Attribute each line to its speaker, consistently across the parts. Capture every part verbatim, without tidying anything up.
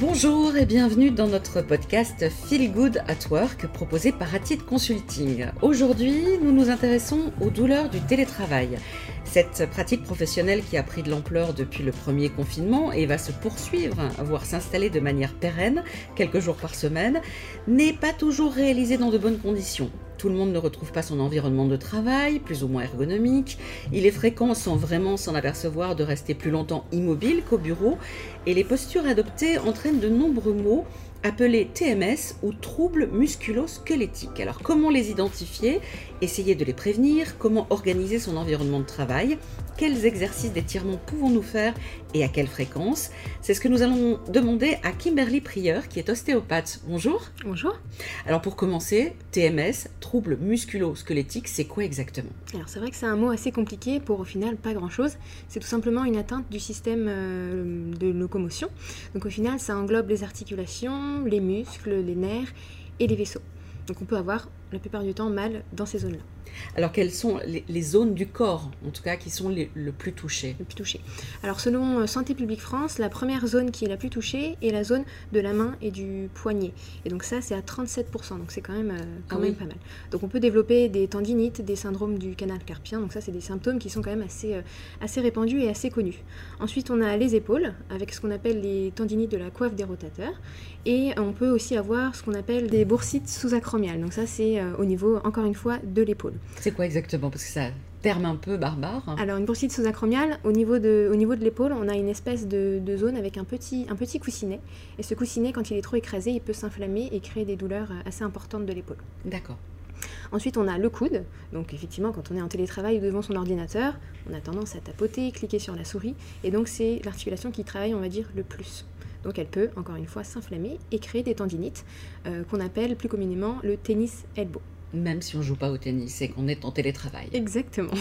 Speaker 1: Bonjour et bienvenue dans notre podcast Feel Good at Work proposé par Attitude Consulting. Aujourd'hui, nous nous intéressons aux douleurs du télétravail. Cette pratique professionnelle qui a pris de l'ampleur depuis le premier confinement et va se poursuivre, voire s'installer de manière pérenne, quelques jours par semaine, n'est pas toujours réalisée dans de bonnes conditions. Tout le monde ne retrouve pas son environnement de travail, plus ou moins ergonomique. Il est fréquent, sans vraiment s'en apercevoir, de rester plus longtemps immobile qu'au bureau. Et les postures adoptées entraînent de nombreux maux appelés T M S ou troubles musculo-squelettiques. Alors comment les identifier? Essayer de les prévenir? Comment organiser son environnement de travail? Quels exercices d'étirement pouvons-nous faire et à quelle fréquence? C'est ce que nous allons demander à Kimberly Prieur, qui est ostéopathe. Bonjour.
Speaker 2: Bonjour.
Speaker 1: Alors pour commencer, T M S, troubles musculo-squelettiques, c'est quoi exactement?
Speaker 2: Alors c'est vrai que c'est un mot assez compliqué pour au final pas grand-chose. C'est tout simplement une atteinte du système euh, de locomotion. Donc au final ça englobe les articulations, les muscles, les nerfs et les vaisseaux. Donc on peut avoir la plupart du temps mal dans ces zones-là.
Speaker 1: Alors quelles sont les, les zones du corps, en tout cas, qui sont les, le plus touchées?
Speaker 2: Le plus touché. Alors selon Santé publique France, la première zone qui est la plus touchée est la zone de la main et du poignet. Et donc ça c'est à trente-sept pour cent, donc c'est quand même, euh, quand
Speaker 1: ah
Speaker 2: même
Speaker 1: oui.
Speaker 2: pas mal. Donc on peut développer des tendinites, des syndromes du canal carpien, donc ça c'est des symptômes qui sont quand même assez, euh, assez répandus et assez connus. Ensuite on a les épaules, avec ce qu'on appelle les tendinites de la coiffe des rotateurs. Et on peut aussi avoir ce qu'on appelle des bursites sous-acromiales, donc ça c'est euh, au niveau, encore une fois, de l'épaule.
Speaker 1: C'est quoi exactement? Parce que ça terme un peu barbare.
Speaker 2: Alors une bursite sous-acromiale, au niveau de, au niveau de l'épaule, on a une espèce de, de zone avec un petit, un petit coussinet. Et ce coussinet, quand il est trop écrasé, il peut s'inflammer et créer des douleurs assez importantes de l'épaule.
Speaker 1: D'accord.
Speaker 2: Ensuite, on a le coude. Donc effectivement, quand on est en télétravail ou devant son ordinateur, on a tendance à tapoter, cliquer sur la souris. Et donc c'est l'articulation qui travaille, on va dire, le plus. Donc elle peut, encore une fois, s'inflammer et créer des tendinites euh, qu'on appelle plus communément le tennis elbow.
Speaker 1: Même si on ne joue pas au tennis et qu'on est en télétravail.
Speaker 2: Exactement.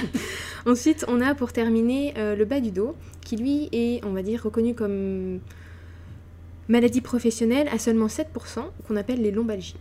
Speaker 2: Ensuite, on a pour terminer euh, le bas du dos, qui lui est, on va dire, reconnu comme maladie professionnelle à seulement sept pour cent, qu'on appelle les lombalgies.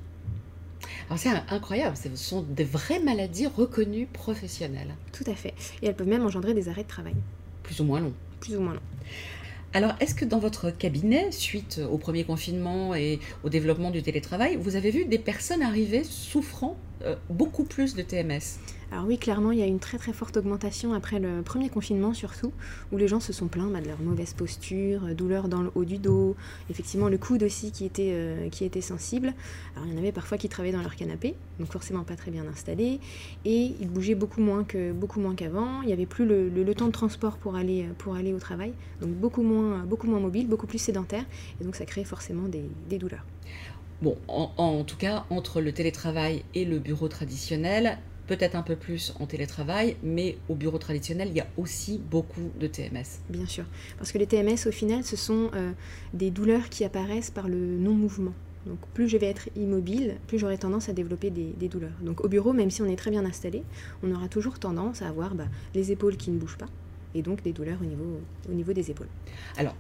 Speaker 1: Alors c'est incroyable, ce sont des vraies maladies reconnues professionnelles.
Speaker 2: Tout à fait. Et elles peuvent même engendrer des arrêts de travail.
Speaker 1: Plus ou moins longs.
Speaker 2: Plus ou moins longs.
Speaker 1: Alors, est-ce que dans votre cabinet, suite au premier confinement et au développement du télétravail, vous avez vu des personnes arriver souffrant euh, beaucoup plus de T M S?
Speaker 2: Alors oui, clairement, il y a une très très forte augmentation après le premier confinement surtout, où les gens se sont plaints bah, de leur mauvaise posture, euh, douleur dans le haut du dos, effectivement le coude aussi qui était, euh, qui était sensible. Alors il y en avait parfois qui travaillaient dans leur canapé, donc forcément pas très bien installés, et ils bougeaient beaucoup moins que, beaucoup moins qu'avant. Il n'y avait plus le, le, le temps de transport pour aller, pour aller au travail, donc beaucoup moins, beaucoup moins mobile, beaucoup plus sédentaire, et donc ça crée forcément des, des douleurs.
Speaker 1: Bon, en, en tout cas, entre le télétravail et le bureau traditionnel, peut-être un peu plus en télétravail, mais au bureau traditionnel, il y a aussi beaucoup de T M S.
Speaker 2: Bien sûr, parce que les T M S, au final, ce sont euh, des douleurs qui apparaissent par le non-mouvement. Donc plus je vais être immobile, plus j'aurai tendance à développer des, des douleurs. Donc au bureau, même si on est très bien installé, on aura toujours tendance à avoir bah, les épaules qui ne bougent pas, et donc des douleurs au niveau, au niveau des épaules.
Speaker 1: Alors,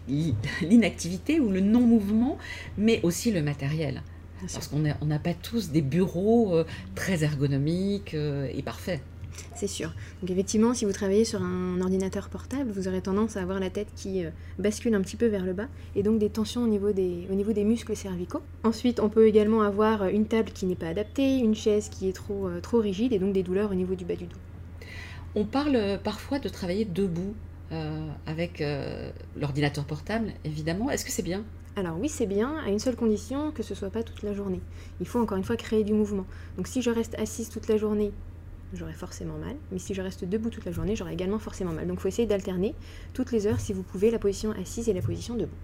Speaker 1: l'inactivité ou le non-mouvement, mais aussi le matériel. Parce qu'on n'a on n'a pas tous des bureaux euh, très ergonomiques euh, et parfaits.
Speaker 2: C'est sûr. Donc effectivement, si vous travaillez sur un ordinateur portable, vous aurez tendance à avoir la tête qui euh, bascule un petit peu vers le bas et donc des tensions au niveau des, au niveau des muscles cervicaux. Ensuite, on peut également avoir une table qui n'est pas adaptée, une chaise qui est trop, euh, trop rigide et donc des douleurs au niveau du bas du dos.
Speaker 1: On parle parfois de travailler debout euh, avec euh, l'ordinateur portable, évidemment. Est-ce que c'est bien ?
Speaker 2: Alors oui, c'est bien, à une seule condition, que ce ne soit pas toute la journée. Il faut encore une fois créer du mouvement. Donc si je reste assise toute la journée, j'aurai forcément mal. Mais si je reste debout toute la journée, j'aurai également forcément mal. Donc il faut essayer d'alterner toutes les heures, si vous pouvez, la position assise et la position debout.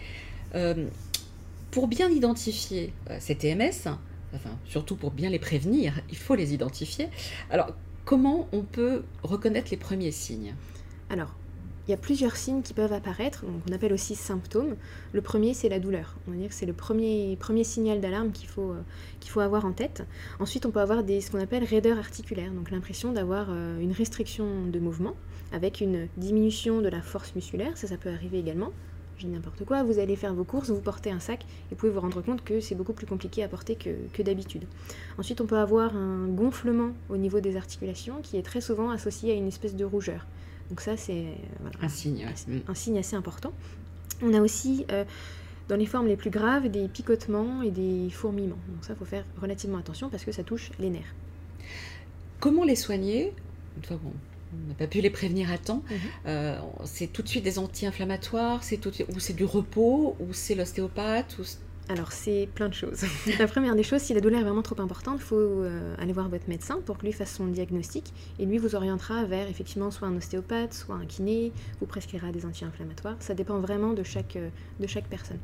Speaker 1: Euh, pour bien identifier euh, ces T M S, enfin surtout pour bien les prévenir, il faut les identifier. Alors comment on peut reconnaître les premiers signes ?
Speaker 2: Alors, il y a plusieurs signes qui peuvent apparaître, donc on appelle aussi symptômes. Le premier, c'est la douleur. On va dire que c'est le premier, premier signal d'alarme qu'il faut, euh, qu'il faut avoir en tête. Ensuite, on peut avoir des, ce qu'on appelle raideur articulaire, donc l'impression d'avoir euh, une restriction de mouvement avec une diminution de la force musculaire. Ça, ça peut arriver également. Je dis n'importe quoi, vous allez faire vos courses, vous portez un sac et vous pouvez vous rendre compte que c'est beaucoup plus compliqué à porter que, que d'habitude. Ensuite, on peut avoir un gonflement au niveau des articulations qui est très souvent associé à une espèce de rougeur. Donc ça, c'est voilà,
Speaker 1: un signe, ouais.
Speaker 2: un signe assez important. On a aussi euh, dans les formes les plus graves, des picotements et des fourmillements. Donc ça, il faut faire relativement attention parce que ça touche les nerfs.
Speaker 1: Comment les soigner? Une fois qu'on on n'a pas pu les prévenir à temps, mmh. euh, c'est tout de suite des anti-inflammatoires, c'est tout, ou c'est du repos, ou c'est l'ostéopathe ou...
Speaker 2: Alors, c'est plein de choses. La première des choses, si la douleur est vraiment trop importante, il faut euh, aller voir votre médecin pour que lui fasse son diagnostic. Et lui vous orientera vers, effectivement, soit un ostéopathe, soit un kiné, vous prescrira des anti-inflammatoires. Ça dépend vraiment de chaque, euh, de chaque personne.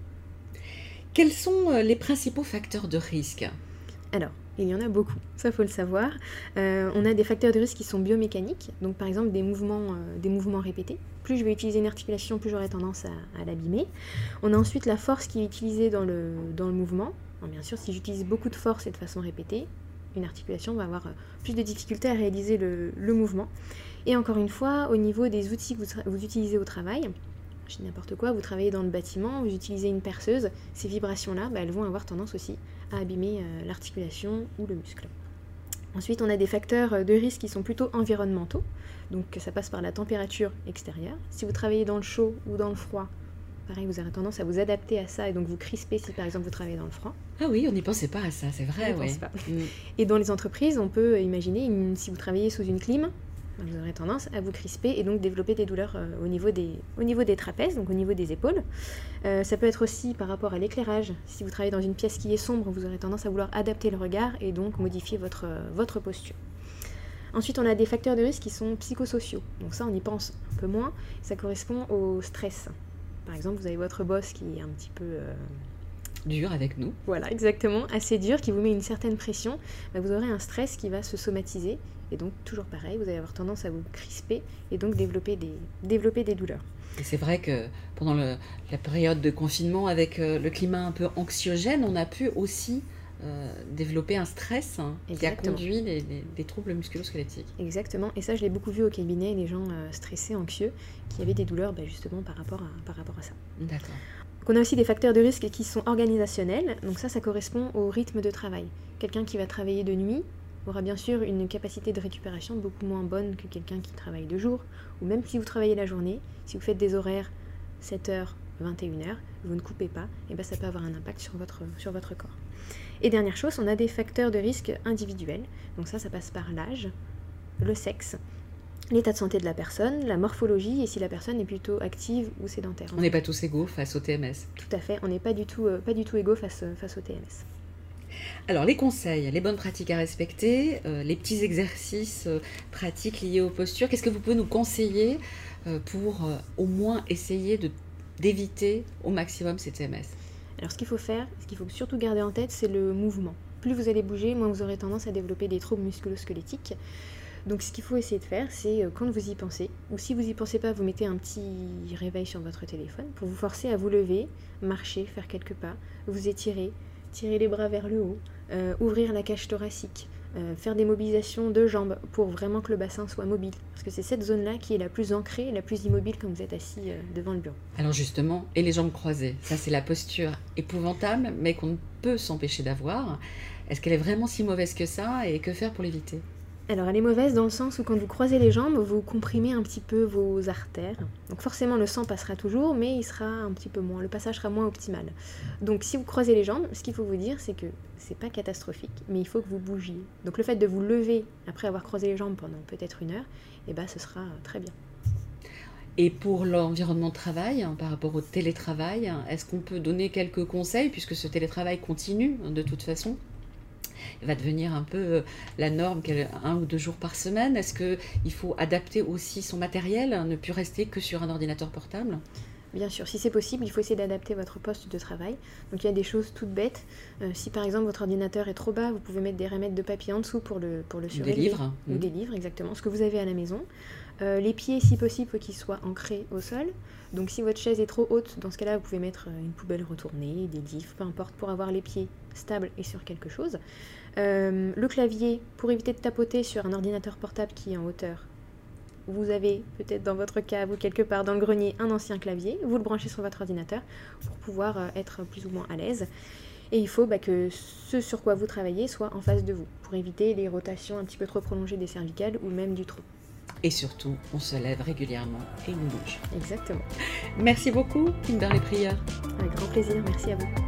Speaker 1: Quels sont les principaux facteurs de risque?
Speaker 2: Alors, il y en a beaucoup, ça faut le savoir. Euh, on a des facteurs de risque qui sont biomécaniques, donc par exemple des mouvements, euh, des mouvements répétés. Plus je vais utiliser une articulation, plus j'aurai tendance à, à l'abîmer. On a ensuite la force qui est utilisée dans le, dans le mouvement. Alors, bien sûr, si j'utilise beaucoup de force et de façon répétée, une articulation va avoir plus de difficultés à réaliser le, le mouvement. Et encore une fois, au niveau des outils que vous, vous utilisez au travail, je dis n'importe quoi, vous travaillez dans le bâtiment, vous utilisez une perceuse, ces vibrations-là, bah, elles vont avoir tendance aussi à abîmer euh, l'articulation ou le muscle. Ensuite, on a des facteurs de risque qui sont plutôt environnementaux, donc ça passe par la température extérieure. Si vous travaillez dans le chaud ou dans le froid, pareil, vous aurez tendance à vous adapter à ça et donc vous crisper si par exemple vous travaillez dans le froid.
Speaker 1: Ah oui, on n'y pensait pas à ça, c'est vrai.
Speaker 2: On
Speaker 1: ouais.
Speaker 2: pense pas. Mm. Et dans les entreprises, on peut imaginer, une, si vous travaillez sous une clim, vous aurez tendance à vous crisper et donc développer des douleurs euh, au, niveau des, au niveau des trapèzes, donc au niveau des épaules. Euh, ça peut être aussi par rapport à l'éclairage. Si vous travaillez dans une pièce qui est sombre, vous aurez tendance à vouloir adapter le regard et donc modifier votre, euh, votre posture. Ensuite, on a des facteurs de risque qui sont psychosociaux. Donc ça, on y pense un peu moins. Ça correspond au stress. Par exemple, vous avez votre boss qui est un petit peu... Euh...
Speaker 1: dur avec nous.
Speaker 2: Voilà, exactement, assez dur, qui vous met une certaine pression. Bah, vous aurez un stress qui va se somatiser. Et donc, toujours pareil, vous allez avoir tendance à vous crisper et donc développer des, développer des douleurs.
Speaker 1: Et c'est vrai que pendant le, la période de confinement, avec euh, le climat un peu anxiogène, on a pu aussi euh, développer un stress hein, qui a conduit les, les, des troubles musculo-squelettiques.
Speaker 2: Exactement, et ça je l'ai beaucoup vu au cabinet, les gens euh, stressés, anxieux, qui avaient des douleurs bah, justement par rapport à, par rapport à ça.
Speaker 1: D'accord.
Speaker 2: Donc on a aussi des facteurs de risque qui sont organisationnels, donc ça, ça correspond au rythme de travail. Quelqu'un qui va travailler de nuit aura bien sûr une capacité de récupération beaucoup moins bonne que quelqu'un qui travaille de jour, ou même si vous travaillez la journée, si vous faites des horaires sept heures, vingt et une heures, vous ne coupez pas, et ben ça peut avoir un impact sur votre, sur votre corps. Et dernière chose, on a des facteurs de risque individuels, donc ça, ça passe par l'âge, le sexe, l'état de santé de la personne, la morphologie, et si la personne est plutôt active ou sédentaire.
Speaker 1: On n'est pas tous égaux face au T M S.
Speaker 2: Tout à fait, on n'est pas du tout, euh, pas du tout égaux face, face au T M S.
Speaker 1: Alors, les conseils, les bonnes pratiques à respecter, euh, les petits exercices euh, pratiques liés aux postures, qu'est-ce que vous pouvez nous conseiller euh, pour euh, au moins essayer de, d'éviter au maximum ces T M S?
Speaker 2: Alors, ce qu'il faut faire, ce qu'il faut surtout garder en tête, c'est le mouvement. Plus vous allez bouger, moins vous aurez tendance à développer des troubles musculo-squelettiques. Donc, ce qu'il faut essayer de faire, c'est euh, quand vous y pensez, ou si vous y pensez pas, vous mettez un petit réveil sur votre téléphone pour vous forcer à vous lever, marcher, faire quelques pas, vous étirer, tirer les bras vers le haut, euh, ouvrir la cage thoracique, euh, faire des mobilisations de jambes pour vraiment que le bassin soit mobile. Parce que c'est cette zone-là qui est la plus ancrée, la plus immobile quand vous êtes assis euh, devant le bureau.
Speaker 1: Alors justement, et les jambes croisées, ça c'est la posture épouvantable, mais qu'on ne peut s'empêcher d'avoir. Est-ce qu'elle est vraiment si mauvaise que ça, et que faire pour l'éviter?
Speaker 2: Alors elle est mauvaise dans le sens où quand vous croisez les jambes, vous comprimez un petit peu vos artères. Donc forcément le sang passera toujours, mais il sera un petit peu moins, le passage sera moins optimal. Donc si vous croisez les jambes, ce qu'il faut vous dire, c'est que c'est pas catastrophique, mais il faut que vous bougiez. Donc le fait de vous lever après avoir croisé les jambes pendant peut-être une heure, eh ben, ce sera très bien.
Speaker 1: Et pour l'environnement de travail, hein, par rapport au télétravail, hein, est-ce qu'on peut donner quelques conseils, puisque ce télétravail continue hein, de toute façon? Il va devenir un peu la norme, un ou deux jours par semaine. Est-ce qu'il faut adapter aussi son matériel, ne plus rester que sur un ordinateur portable?
Speaker 2: Bien sûr, si c'est possible, il faut essayer d'adapter votre poste de travail. Donc il y a des choses toutes bêtes. Euh, si par exemple votre ordinateur est trop bas, vous pouvez mettre des remèdes de papier en dessous pour le, pour le surélever.
Speaker 1: Des livres.
Speaker 2: Ou
Speaker 1: mmh.
Speaker 2: des livres, exactement. Ce que vous avez à la maison. Euh, les pieds, si possible, faut qu'ils soient ancrés au sol. Donc si votre chaise est trop haute, dans ce cas-là, vous pouvez mettre une poubelle retournée, des livres, peu importe, pour avoir les pieds stables et sur quelque chose. Euh, le clavier, pour éviter de tapoter sur un ordinateur portable qui est en hauteur, vous avez peut-être dans votre cave ou quelque part dans le grenier un ancien clavier, vous le branchez sur votre ordinateur pour pouvoir euh, être plus ou moins à l'aise. Et il faut bah, que ce sur quoi vous travaillez soit en face de vous, pour éviter les rotations un petit peu trop prolongées des cervicales ou même du tronc.
Speaker 1: et surtout, on se lève régulièrement et on bouge.
Speaker 2: Exactement.
Speaker 1: Merci beaucoup, Kimberley Prieur.
Speaker 2: Avec grand plaisir, merci à vous.